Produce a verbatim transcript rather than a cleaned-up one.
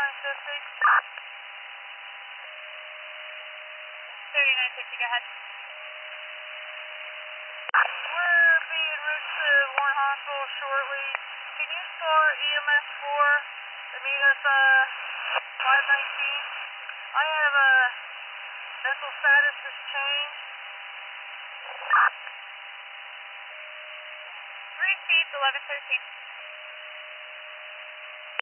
fifty. thirty-nine fifty, go ahead. We're being route to Warren Hospital shortly. Can you start E M S four to meet us uh five nineteen? I have a uh, mental status has changed. Three seats, eleven thirteen.